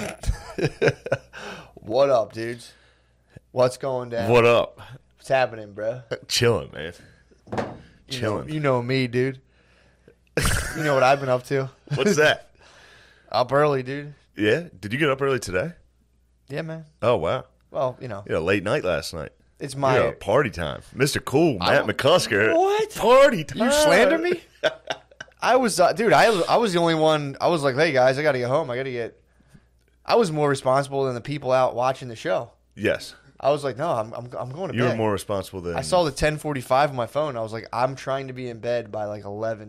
What up, dudes? What's going down? What up? What's happening, bro? Chilling, man. Chilling. You know me, dude. You know what I've been up to? What's that? Up early, dude. Yeah? Did you get up early today? Yeah, man. Oh, wow. Well, you know. Yeah, late night last night. It's my... Yeah, party time. Mr. Cool, Matt McCusker. What? Party time. You slander me? I was, dude, I was the only one. I was like, hey, guys, I got to get home. I was more responsible than the people out watching the show. Yes. I was like, no, I'm going to bed. You were more responsible than... I saw the 10:45 on my phone. I was like, I'm trying to be in bed by like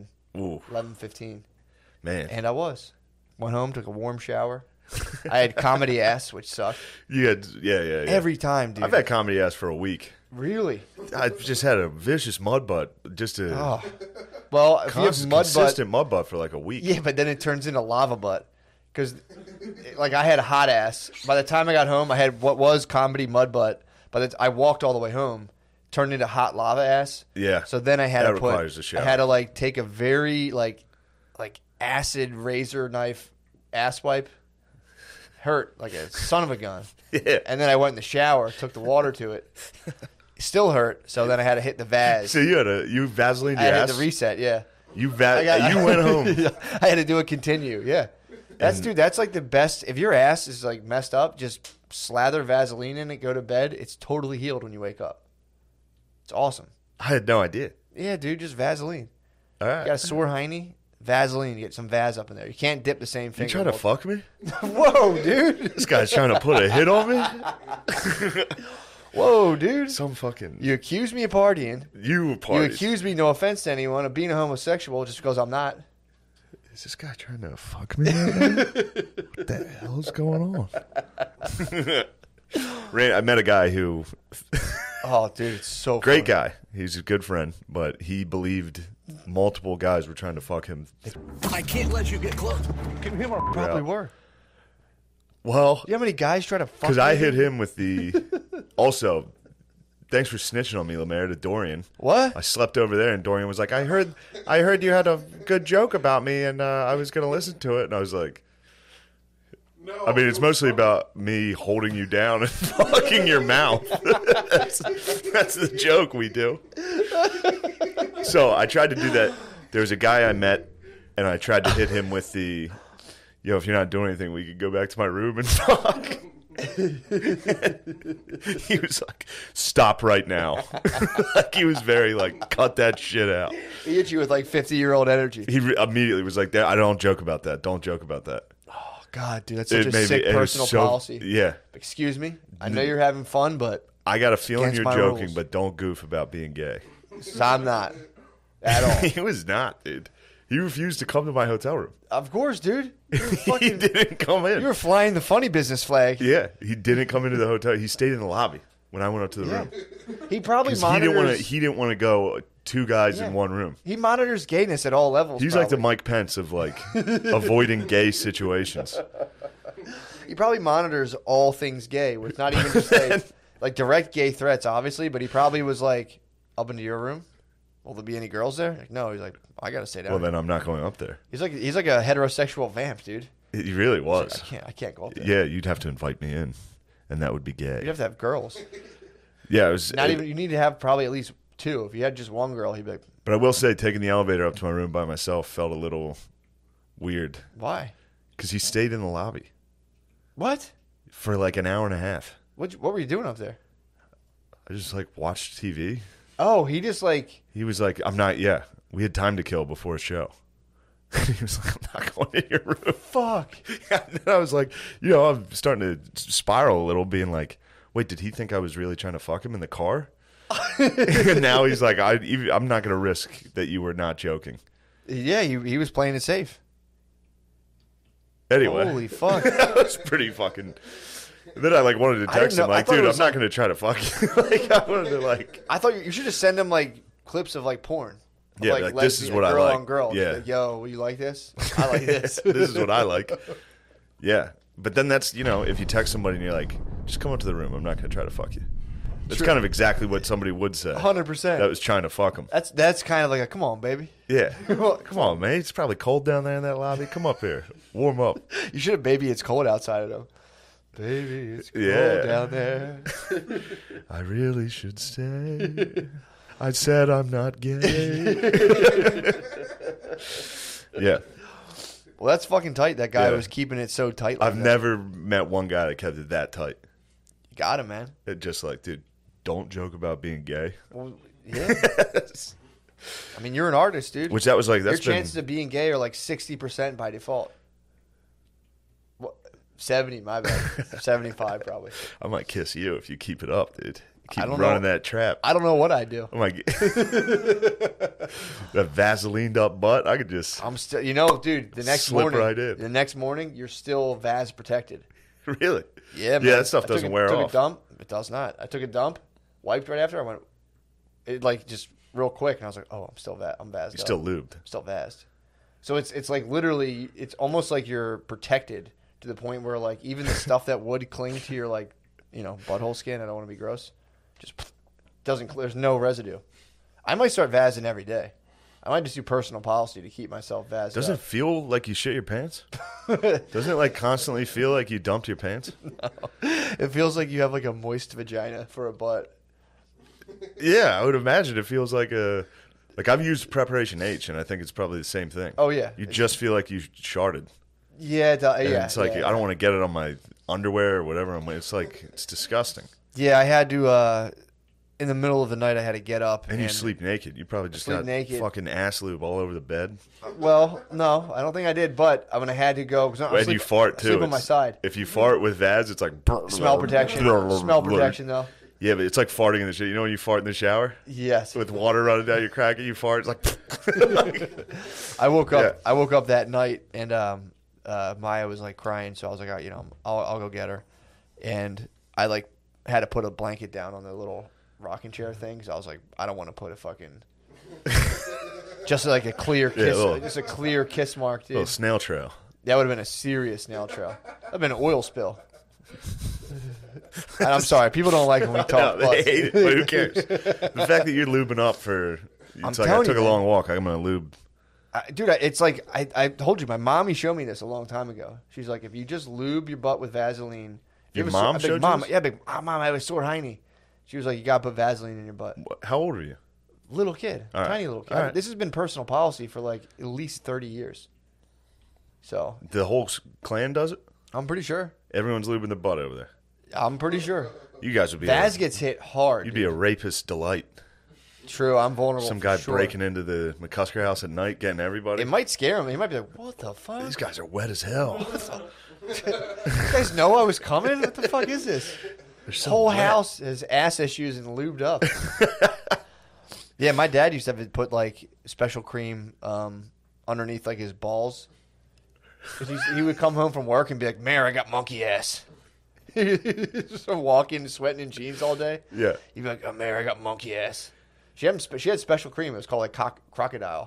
11:15. Man. And I was. Went home, took a warm shower. I had comedy ass, which sucked. You had, yeah. Every time, dude. I've had comedy ass for a week. Really? I just had a vicious mud butt. Just a Well, if you have consistent mud butt for like a week. Yeah, but then it turns into lava butt. Because, like, I had a hot ass. By the time I got home, I had what was comedy mud butt. But I walked all the way home, turned into hot lava ass. Yeah. So then I had that to requires a shower. I had to like take a very like acid razor knife ass wipe. Hurt like a son of a gun. Yeah. And then I went in the shower, took the water to it. Still hurt. So then I had to hit the Vaz. So you Vaseline your I ass? had to reset. Yeah. You went home. I had to do a continue. Yeah. That's like the best. If your ass is like messed up, just slather Vaseline in it, go to bed. It's totally healed when you wake up. It's awesome. I had no idea. Yeah, dude, just Vaseline. All right. You got a sore hiney? Vaseline. Get some Vaz up in there. You can't dip the same finger. You trying to fuck me? Whoa, dude. This guy's trying to put a hit on me? Whoa, dude. Some fucking... You accuse me of partying. You partied. You accuse me, no offense to anyone, of being a homosexual just because I'm not. Is this guy trying to fuck me right now? What the hell is going on? I met a guy who... Oh, dude, it's so great funny. guy. He's a good friend, but he believed multiple guys were trying to fuck him. I can't let you get close. Can him or probably were. Well... You know how many guys try to fuck Because I hit him with the... Also... Thanks for snitching on me, Lemaire, to Dorian. What? I slept over there, and Dorian was like, I heard you had a good joke about me, and I was going to listen to it. And I was like, no. I mean, it's mostly about me holding you down and fucking your mouth. That's the joke we do. So I tried to do that. There was a guy I met, and I tried to hit him with the, if you're not doing anything, we could go back to my room and fuck. He was like, stop right now. Like, he was very like, cut that shit out. He hit you with like 50-year-old energy. He immediately was like, I don't joke about that. Don't joke about that. Oh, God, dude, that's such a sick personal policy. Yeah. Excuse me? I know you're having fun, but... I got a feeling you're joking, rules. but don't goof about being gay. I'm not. At all. He was not, dude. He refused to come to my hotel room. Of course, dude. He didn't come in. You were flying the funny business flag. Yeah, he didn't come into the hotel. He stayed in the lobby when I went up to the room. He probably monitors... He didn't want to go two guys in one room. He monitors gayness at all levels. He's like the Mike Pence of like avoiding gay situations. He probably monitors all things gay with not even just like direct gay threats, obviously, but he probably was like, up into your room? Will there be any girls there? Like, no. He's like, I got to stay down. Well, here. then I'm not going up there. He's like a heterosexual vamp, dude. He really was. I can't go up there. Yeah, you'd have to invite me in, and that would be gay. You'd have to have girls. Yeah, it was not even. You need to have probably at least two. If you had just one girl, he'd be like. But I will say, taking the elevator up to my room by myself felt a little weird. Why? Because he stayed in the lobby. What? For like an hour and a half. What were you doing up there? I just like watched TV. Oh, he just like... He was like, I'm not... Yeah, we had time to kill before a show. He was like, I'm not going in your room. Fuck. And then I was like, I'm starting to spiral a little, being like, wait, did he think I was really trying to fuck him in the car? And now he's like, I'm not going to risk that you were not joking. Yeah, he was playing it safe. Anyway. Holy fuck. That was pretty fucking... Then I like wanted to text him like, dude, I'm not going to try to fuck you. Like, I wanted to like... I thought you should just send him like clips of like porn. Of, yeah, like this is what I girl like. On girl. Yeah. Like, yo, you like this? I like this. This is what I like. Yeah. But then that's, if you text somebody and you're like, just come up to the room. I'm not going to try to fuck you. That's kind of exactly what somebody would say. 100%. That was trying to fuck him. That's kind of like a come on, baby. Yeah. Come on, man. It's probably cold down there in that lobby. Come up here. Warm up. You should have baby it's cold outside though. Baby, it's cold down there. I really should stay. I said I'm not gay. Yeah. Well, that's fucking tight. That guy Yeah. was keeping it so tight. Like I've never met one guy that kept it that tight. You got him, man. It just like, dude, don't joke about being gay. Well, yeah. I mean, you're an artist, dude. Which that was like, that's Your chances of being gay are like 60% by default. 70, my bad. 75 probably. I might kiss you if you keep it up, dude. Keep I don't running know. that trap. I don't know what I do. Oh my god. That Vaselined up butt, I could just I'm still, dude. The next Slip morning, right in. the next morning, you're still Vaz protected. really. Yeah, man. Yeah, that stuff I took doesn't wear took off. A dump. It does not. I took a dump, wiped right after. I went, it like just real quick, and I was like, oh, I'm still I'm Vazed. You're still lubed. I'm still Vazed. So it's like literally, it's almost like you're protected to the point where like even the stuff that would cling to your like butthole skin. I don't want to be gross. Just doesn't. There's no residue. I might start Vazing every day. I might just do personal policy to keep myself Vazed. Doesn't it feel like you shit your pants? Doesn't it like constantly feel like you dumped your pants? No. It feels like you have like a moist vagina for a butt. Yeah, I would imagine it feels like I've used Preparation H, and I think it's probably the same thing. Oh yeah, You just feel like you sharted. Yeah, And it's like I don't want to get it on my underwear or whatever. It's like it's disgusting. Yeah, I had to. In the middle of the night, I had to get up. And you sleep naked. You probably just got naked. fucking ass lube all over the bed. Well, no, I don't think I did. But when I had to go, And you fart too. Sleep on my side. If you fart with Vaz, it's like Smell protection. Smell protection, though. Yeah, but it's like farting in the shower. You know when you fart in the shower Yes. with water running down your crack and you fart, it's like. I woke up. Yeah. I woke up that night, and Maya was like crying. So I was like, I'll go get her, and I like had to put a blanket down on the little rocking chair thing. So I was like, I don't want to put a fucking just like a clear kiss, just a clear kiss mark, dude. Little snail trail. That would have been a serious snail trail. That'd have been an oil spill. And I'm sorry, people don't like when we talk. No, they hate it, but who cares? The fact that you're lubing up for, it's like I telling took you, a man. long walk. I'm gonna lube. Dude, it's like I told you, my mommy showed me this a long time ago. She's like, if you just lube your butt with Vaseline. Your mom showed you mom, this? yeah, mom, I have a sore hiney. She was like, you got to put Vaseline in your butt. How old are you? Little kid, All right. tiny little kid. All right. This has been personal policy for like at least 30 years. So The whole clan does it. I'm pretty sure. Everyone's lubing their butt over there. I'm pretty sure. You guys would be. Vaz gets hit hard. You'd be a rapist delight. True, I'm vulnerable. Some for guy sure. breaking into the McCusker house at night, getting everybody. It might scare him. He might be like, what the fuck? These guys are wet as hell. You guys know I was coming? What the fuck is this? So Whole wet. house has ass issues and lubed up. Yeah, my dad used to have to put like special cream underneath like his balls. 'Cause he would come home from work and be like, "Mayor, I got monkey ass." Just walking, sweating in jeans all day. Yeah. He'd be like, "Oh, Mayor, I got monkey ass." She had special cream. It was called like crocodile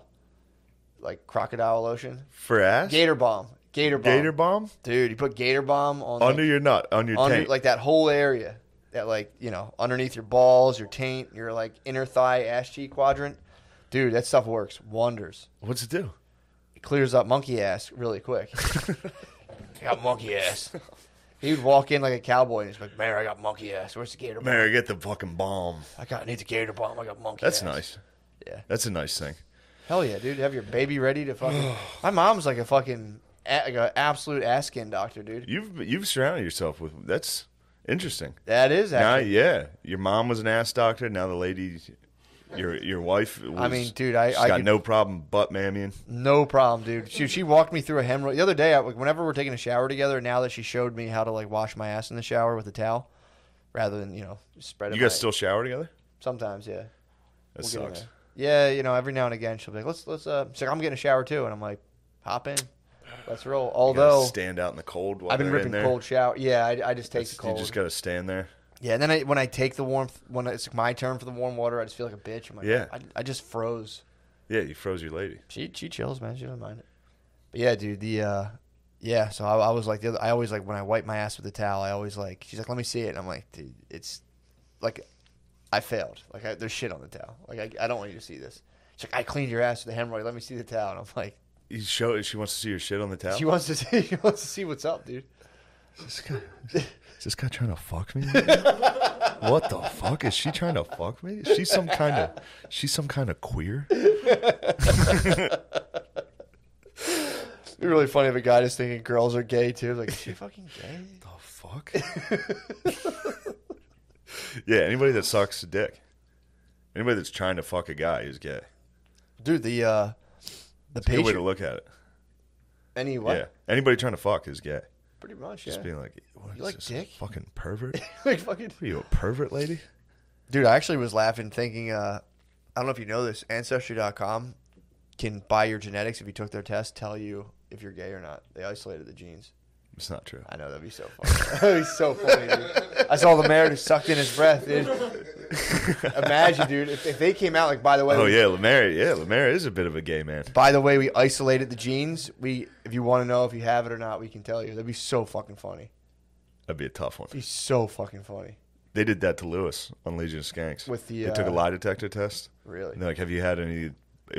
lotion. For ass? Gator Balm. Gator bomb? Dude, you put Gator Balm on Under your nut, on your under taint. like that whole area, that like underneath your balls, your taint, your like inner thigh, ass cheek quadrant. Dude, that stuff works wonders. What's it do? It clears up monkey ass really quick. I got monkey ass. He would walk in like a cowboy and he's like, "Mayor, I got monkey ass. Where's the Gator Balm? Mary, get the fucking bomb. I need the Gator Balm. I got monkey That's ass." nice. Yeah. That's a nice thing. Hell yeah, dude. Have your baby ready to fucking. My mom's like a fucking like an absolute ass skin doctor, dude. You've surrounded yourself with. That's interesting. That is Now, actually. yeah, your mom was an ass doctor. Now the lady, your wife. Was, I mean, dude, she's I got could- no problem butt mammying. No problem, dude. She walked me through a hemorrhoid the other day. Whenever we're taking a shower together, now that she showed me how to like wash my ass in the shower with a towel, rather than spread it. You guys still shower together? sometimes, yeah. That We'll get in sucks. there. Yeah, every now and again she'll be like, let's. She's like, I'm getting a shower too, and I'm like, hop in, let's roll. You gotta Although stand out in the cold. While I've been they're in ripping there. cold shower. Yeah, I just take the cold. You just gotta stand there. Yeah, and then when I take the warmth, when it's my turn for the warm water, I just feel like a bitch. I'm like, Yeah. I just froze. Yeah, you froze your lady. She chills, man. She doesn't mind it. But yeah, dude, yeah. So I was like, I always like when I wipe my ass with a towel, I always like. She's like, let me see it. And I'm like, dude, it's like I failed. Like, there's shit on the towel. Like, I don't want you to see this. She's like, I cleaned your ass with a hemorrhoid. Let me see the towel. And I'm like, She wants to see your shit on the towel? she wants to see what's up, dude. Is this guy trying to fuck me? What the fuck? Is she trying to fuck me? She's some kind of queer? It'd be really funny if a guy is thinking girls are gay too. Like, is she fucking gay? The fuck? Yeah, anybody that sucks a dick. Anybody that's trying to fuck a guy is gay. Dude, the It's a good way to look at it. Any what? Yeah. Anybody trying to fuck is gay. Pretty much, yeah. Just being like, what You is like this, dick? a fucking pervert? Like fucking. Are you a pervert lady? Dude, I actually was laughing thinking, I don't know if you know this, Ancestry.com can, by your genetics, if you took their test, tell you if you're gay or not. They isolated the genes. It's not true. I know, that'd be so funny. That'd be so funny, dude. I saw the mayor who sucked in his breath, dude. Imagine, dude, if they came out like, by the way. Oh, yeah, Lemaire. Yeah, Lemaire is a bit of a gay man. By the way, we isolated the genes. If you want to know if you have it or not, we can tell you. That'd be so fucking funny. That'd be a tough one. It'd be so fucking funny. They did that to Lewis on Legion of Skanks. With the, they took a lie detector test. Really? And they're like, have you had any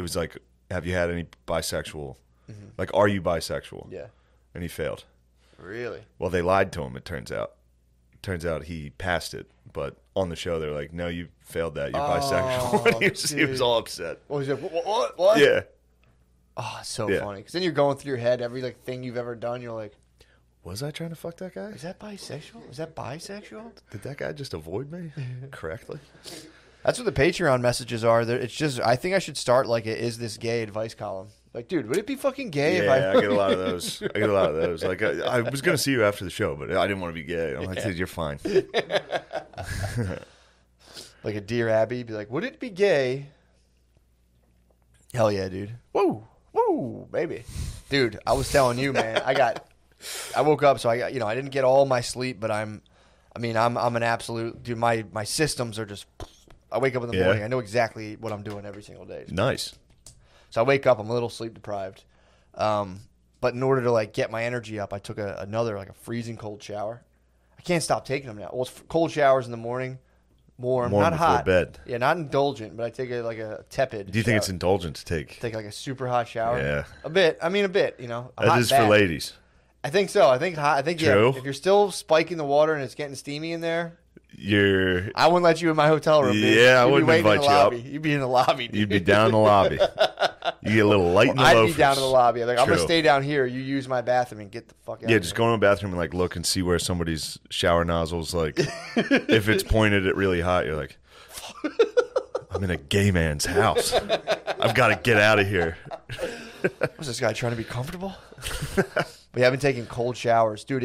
bisexual, like, are you bisexual? Yeah. And he failed. Really? Well, they lied to him, it turns out. Turns out he passed it, but on the show, they're like, no, you failed that. You're bisexual. And he was all upset. What was it? What? Yeah. Oh, it's so Yeah. funny. Because then you're going through your head, every like thing you've ever done, you're like, Was I trying to fuck that guy? is that bisexual? Is that bisexual? Did that guy just avoid me correctly? That's what the Patreon messages are. It's just, I think I should start like a "Is this gay?" advice column. Like, dude, would it be fucking gay if Yeah, I get a lot of those. Like, I was going to see you after the show, but I didn't want to be gay. I'm like, dude, you're fine. Like a Dear Abby, be like, would it be gay? Hell yeah, dude. Woo, baby. Dude, I was telling you, man, I woke up, so I didn't get all my sleep, but I'm an absolute, dude, my systems are just, I wake up in the morning, I know exactly what I'm doing every single day. Nice. So I wake up, I'm a little sleep deprived. But in order to like get my energy up, I took another like a freezing cold shower. I can't stop taking them now. Well, it's cold showers in the morning, warm not before hot. bed. Yeah, not indulgent, but I take a tepid. Do you think shower. it's indulgent to take? Take like a super hot shower? Yeah. A bit. I mean, a bit. You know, a That hot is bath. for ladies. I think so. I think hot. I think True. yeah. If you're still spiking the water and it's getting steamy in there, You're. I wouldn't let you in my hotel room. Dude. Yeah, I You'd be wouldn't waiting in invite the you up. lobby. You'd be in the lobby. Dude. You'd be down in the lobby. You get a little light in the I'd loafers. be down in the lobby. I'm like, I'm gonna True. stay down here. You use my bathroom and get the fuck out. Yeah, of just here. go in the bathroom and like look and see where somebody's shower nozzle's like. If it's pointed at really hot, you're like, I'm in a gay man's house. I've got to get out of here. Was this guy trying to be comfortable? But yeah, I've been taking cold showers, dude.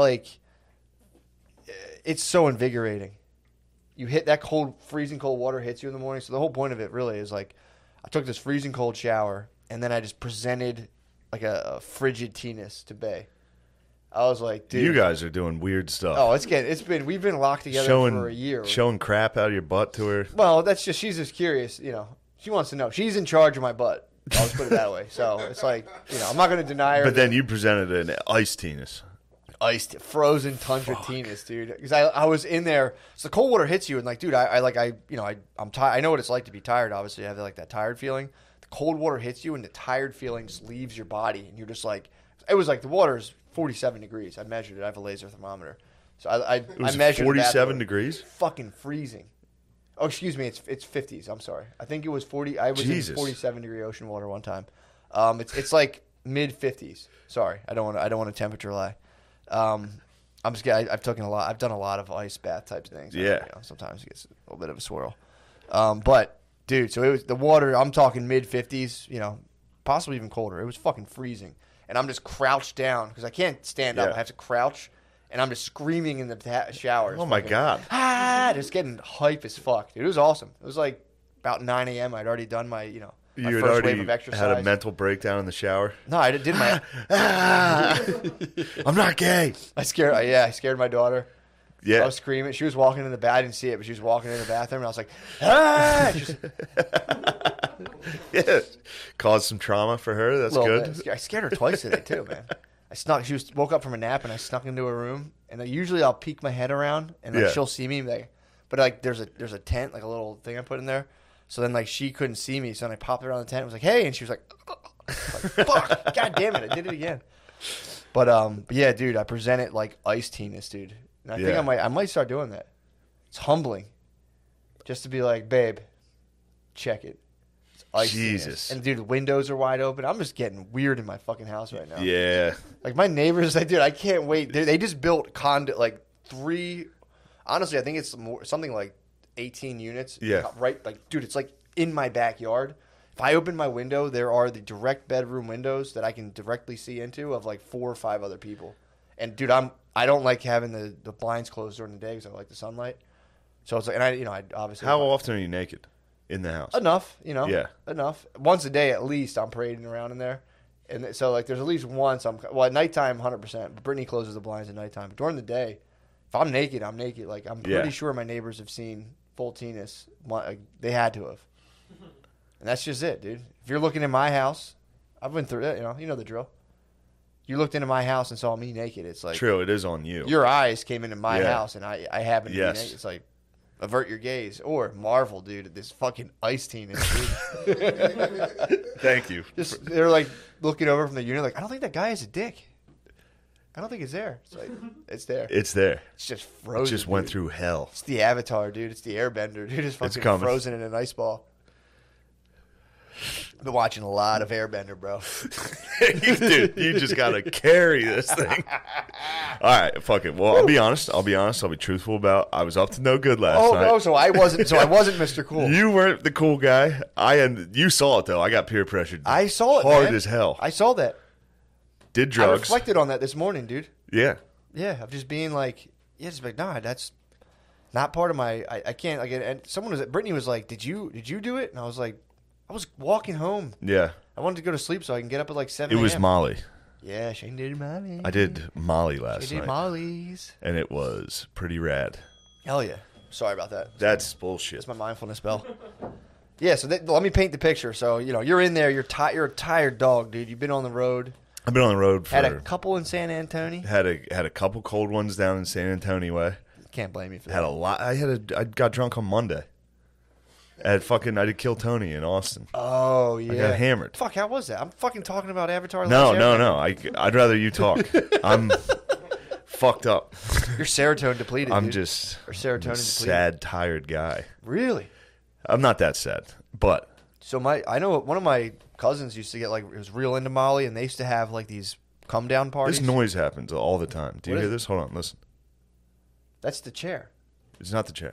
It's so invigorating. You hit that freezing cold water hits you in the morning. So the whole point of it really is like, I took this freezing cold shower and then I just presented like a frigid teeness to Bay. I was like, dude, You guys are doing weird stuff. Oh, we've been locked together for a year. Showing crap out of your butt to her. Well, she's just curious, She wants to know. She's in charge of my butt. I'll just put it that way. So it's like, I'm not going to deny her. But then you presented an ice penis. Iced, frozen tundra penis, dude. Because I was in there. So the cold water hits you, and like, dude, I'm tired. I know what it's like to be tired. Obviously, I have like that tired feeling. The cold water hits you, and the tired feeling just leaves your body, and you're just like, it was like the water's 47 degrees. I measured it. I have a laser thermometer, so I measured 47 degrees. Fucking freezing. Oh, excuse me. It's 50s. I'm sorry. I think it was 40. I was Jesus. in 47 degree ocean water one time. It's like mid 50s. Sorry, I don't want to temperature lie. I'm just kidding. I've done a lot of ice bath type things. Yeah. Sometimes it gets a little bit of a swirl. But dude, so it was the water. I'm talking mid 50s. Possibly even colder. It was fucking freezing, and I'm just crouched down because I can't stand up. Yeah. I have to crouch, and I'm just screaming in the shower. Oh my God. Just getting hype as fuck, dude. It was awesome. It was like about 9 a.m. I'd already done my You my had first already wave of exercise. had a mental breakdown in the shower. No, I did my. I'm not gay. I scared my daughter. I Yeah. was screaming. She was walking in the bath. I didn't see it, but she was walking in the bathroom, and I was like, ah! Just Yeah. Caused some trauma for her. That's a little good. bit. I scared her twice today too, man. She woke up from a nap, and I snuck into her room. And usually I'll peek my head around, and Yeah. she'll see me and be like, But like there's a tent, like a little thing I put in there. So then like she couldn't see me, so then I popped around the tent. I was like, hey, and she was like, fuck, god damn it, I did it again. But yeah, dude, I present it like iced teenness, dude. And I think I might start doing that. It's humbling, just to be like, babe, check it. It's iced Jesus. teenness. And dude, the windows are wide open. I'm just getting weird in my fucking house right now. Yeah. Like my neighbors, like, dude, I can't wait. They just built like 3. Honestly, I think it's something like 18 units. Yeah. Right, like, dude, it's like in my backyard. If I open my window, there are the direct bedroom windows that I can directly see into of like 4 or 5 other people. And dude, I don't like having the blinds closed during the day because I like the sunlight. So it's like, and I obviously. How often are you naked in the house? Enough, Yeah. enough. Once a day at least, I'm parading around in there. And so like, there's at least once at nighttime, 100%. But Brittany closes the blinds at nighttime. But during the day, if I'm naked, I'm naked. Like I'm pretty sure my neighbors have seen full teenus. They had to have. And that's just it, dude. If you're looking in my house, I've been through it. You know the drill. You looked into my house and saw me naked. It's like True, it is on you. your eyes came into my Yeah. house, and I happen to be naked. It's like avert your gaze or marvel, dude, at this fucking ice teenus, dude. Thank you. Just they're like looking over from the unit, like I don't think that guy has a dick. I don't think it's there. It's like it's there. It's there. It's just frozen. It just went dude. through hell. It's the Avatar, dude. It's the Airbender, dude. It's fucking coming. frozen in an ice ball. I've been watching a lot of Airbender, bro. Dude, you just gotta carry this thing. All right, fuck it. Well, I'll be honest. I'll be truthful about. I was up to no good last night. No, so I wasn't Mr. Cool. You weren't the cool guy. You saw it though. I got peer pressured. I saw it, hard man. as hell. I saw that. Did I drugs. reflected on that this morning, dude. Yeah. Yeah, of just being like, just like, nah, that's not part of my. I can't. Like, and Brittany was like, did you do it? And I was like, I was walking home. Yeah. I wanted to go to sleep so I can get up at like 7 It was a.m. Molly. Yeah, Shane did Molly. I did Molly last She did night, Molly's. and it was pretty rad. Hell yeah. Sorry about that. That's bullshit. It's my mindfulness bell. Yeah, so let me paint the picture. So, you're in there. You're a tired dog, dude. You've been on the road. I've been on the road for Had a couple in San Antonio. had a couple cold ones down in San Antonio way. Can't blame you for that. Had a lot. I got drunk on Monday. I did Kill Tony in Austin. Oh, yeah. I got hammered. Fuck, how was that? I'm fucking talking about Avatar. No. Last Airbender. I'd rather you talk. I'm fucked up. You're serotonin depleted, I'm dude. just Or serotonin a depleted. sad, tired guy. Really? I'm not that sad, but So I know one of my cousins used to get like, it was real into Molly, and they used to have like these come down parties. this noise happens all the time. Do you What hear is it? this? Hold on, listen. That's the chair. It's not the chair.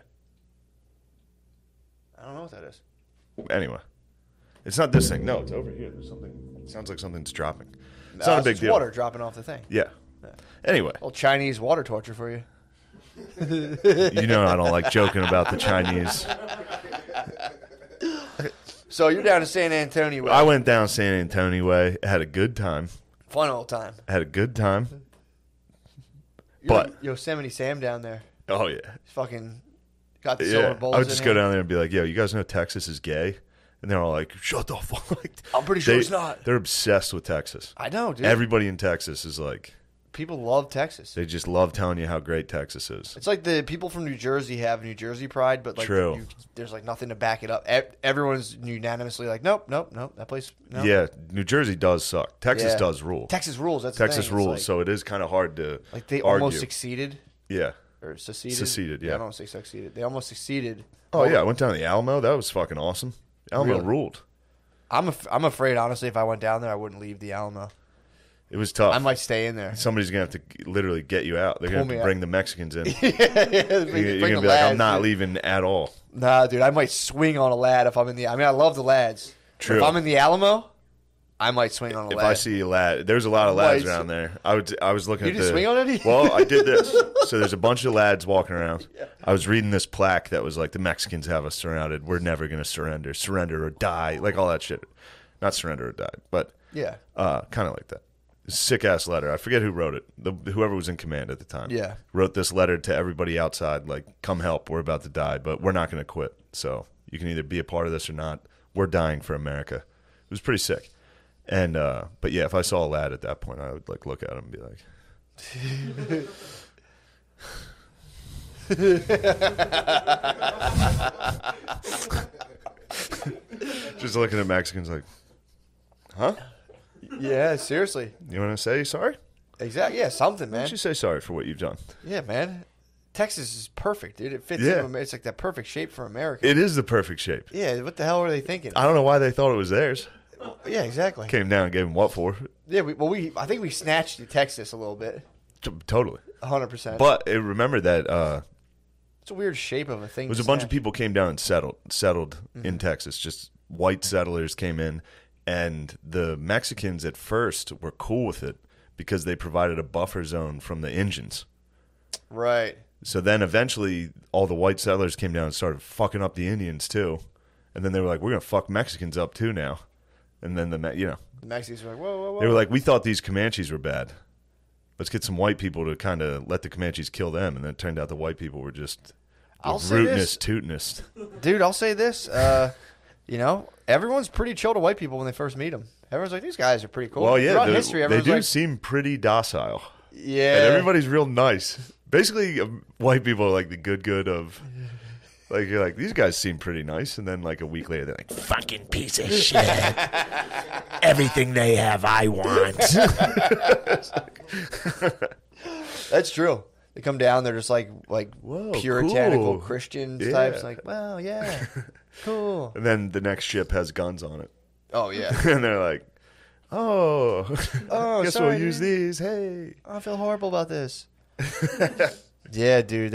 I don't know what that is. Anyway, it's not this thing. No, it's over here. There's something. It sounds like something's dropping. It's not a big it's deal. water dropping off the thing. Yeah. Anyway, Old Chinese water torture for you. you know I don't like joking about the Chinese. So you're down to San Antonio. I went down San Antonio way. Had a good time. Fun old time. Had a good time. You're But- Yosemite Sam down there. Oh yeah. He's fucking got the silver Yeah. bowls I would in just him. go down there and be like, "Yo, you guys know Texas is gay?" And they're all like, "Shut the fuck." I'm pretty sure it's not. They're obsessed with Texas. I know, dude. Everybody in Texas is like, People love Texas. they just love telling you how great Texas is. It's like the people from New Jersey have New Jersey pride, but like True. there's like nothing to back it up. Everyone's unanimously like, nope, that place. No. Yeah, New Jersey does suck. Texas Yeah. does rule. Texas rules. That's the Texas thing. It's rules, like, so it is kind of hard to like they argue. almost succeeded Yeah. or seceded. Seceded, yeah. I don't say succeeded. They almost succeeded. Oh yeah, I went down to the Alamo. That was fucking awesome. Alamo Really? ruled. I'm afraid honestly, if I went down there, I wouldn't leave the Alamo. It was tough. I might stay in there. Somebody's gonna have to literally get you out. They're gonna Pull have me to out. bring the Mexicans in. Bring You're the gonna be like, lads, I'm not dude. leaving at all. Nah, dude, I might swing on a lad if I'm in the. I mean, I love the lads. But True. if I'm in the Alamo, I might swing on a If lad. I see a lad, there's a lot of lads Right. around there. I was looking You at didn't the. swing on any? Well, I did this. So there's a bunch of lads walking around. I was reading this plaque that was like, the Mexicans have us surrounded. We're never gonna surrender. Surrender or die. Like all that shit. Not surrender or die, but yeah, kind of like that. Sick ass letter. I forget who wrote it. Whoever was in command at the time. Yeah. Wrote this letter to everybody outside, like, come help. We're about to die, but we're not going to quit. So you can either be a part of this or not. We're dying for America. It was pretty sick. And but yeah, if I saw a lad at that point, I would like look at him and be like, Just looking at Mexicans like, huh? Yeah, seriously. You want to say sorry? Exactly. Yeah, something, Why man. don't you say sorry for what you've done? Yeah, man. Texas is perfect, dude. It fits Yeah. in. It's like that perfect shape for America. It is the perfect shape. Yeah, what the hell were they thinking? I don't know why they thought it was theirs. Yeah, exactly. Came down and gave them what for? Yeah, I think we snatched Texas a little bit. Totally. 100%. But remember that it's a weird shape of a thing. it was a bunch of people came down and settled in Texas. Just white settlers came in, and the Mexicans at first were cool with it because they provided a buffer zone from the Indians. Right. So then eventually all the white settlers came down and started fucking up the Indians too. And then they were like, we're going to fuck Mexicans up too now. And then the Mexicans were like, whoa. they were like, we thought these Comanches were bad. Let's get some white people to kind of let the Comanches kill them. And then it turned out the white people were just rootinest, tootinest. Dude, I'll say this. Everyone's pretty chill to white people when they first meet them. Everyone's like, these guys are pretty cool. Well, yeah, throughout history, they everyone's do like, seem pretty docile. yeah. And everybody's real nice. Basically, white people are like the good of... Like, you're like, these guys seem pretty nice. And then, like, a week later, they're like, Fucking piece of shit. Everything they have, I want. That's true. They come down, they're just like Whoa, puritanical cool. Christian Yeah. types. Like, well, yeah, cool. And then the next ship has guns on it. Oh, yeah. And they're like, oh, Oh, guess sorry, we'll use dude. these. Hey. I feel horrible about this. Yeah, dude.